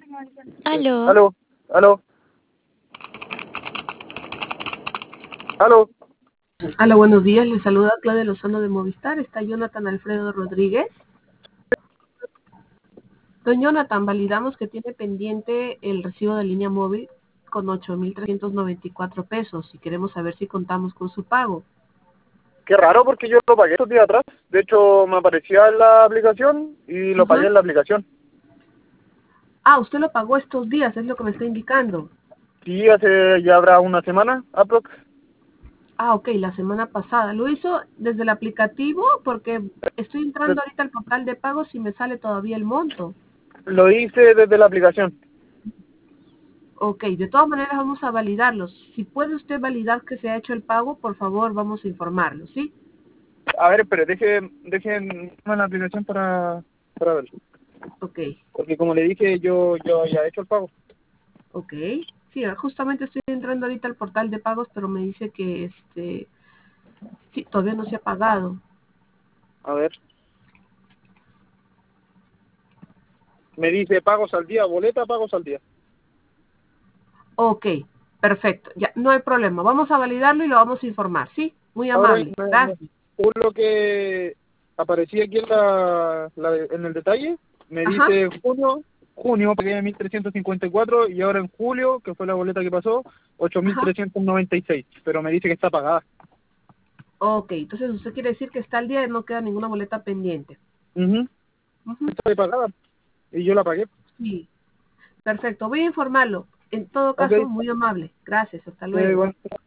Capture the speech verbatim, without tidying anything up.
Aló. Aló, aló, aló. Hola, buenos días. Les saluda Claudia Lozano de Movistar. Está Jonathan Alfredo Rodríguez. Don Jonathan, validamos que tiene pendiente el recibo de línea móvil con ocho mil trescientos noventa y cuatro pesos y queremos saber si contamos con su pago. Qué raro porque yo lo pagué estos días atrás. De hecho, me aparecía en la aplicación y lo pagué Ujú. en la aplicación. Ah, usted lo pagó estos días, es lo que me está indicando. Sí, hace ya habrá una semana, aprox. Ah, ok, la semana pasada. ¿Lo hizo desde el aplicativo? Porque estoy entrando ahorita al portal de pagos y me sale todavía el monto. Lo hice desde la aplicación. Ok, de todas maneras vamos a validarlos. Si puede usted validar que se ha hecho el pago, por favor, vamos a informarlo, ¿sí? A ver, pero deje, dejen la aplicación para, para ver. Ok, Porque como le dije, yo, yo ya he hecho el pago. ok. Sí, justamente estoy entrando ahorita al portal de pagos, pero me dice que este, sí, todavía no se ha pagado. A ver. Me dice pagos al día, boleta, pagos al día. Ok, perfecto. Ya, no hay problema. Vamos a validarlo y lo vamos a informar, ¿sí? Muy Ahora, amable. me- me- Gracias. por lo que aparecía aquí en, la, la- en el detalle, me Ajá. dice junio, junio pagué mil trescientos cincuenta y cuatro y ahora en julio, que fue la boleta que pasó, ocho mil Ajá. trescientos noventa y seis, pero me dice que está pagada. Ok, entonces usted quiere decir que está al día y no queda ninguna boleta pendiente. Ujú, Ujú. está pagada y yo la pagué. Sí, perfecto. Voy a informarlo. En todo Ok, caso, muy amable. Gracias. Hasta eh, luego. bueno.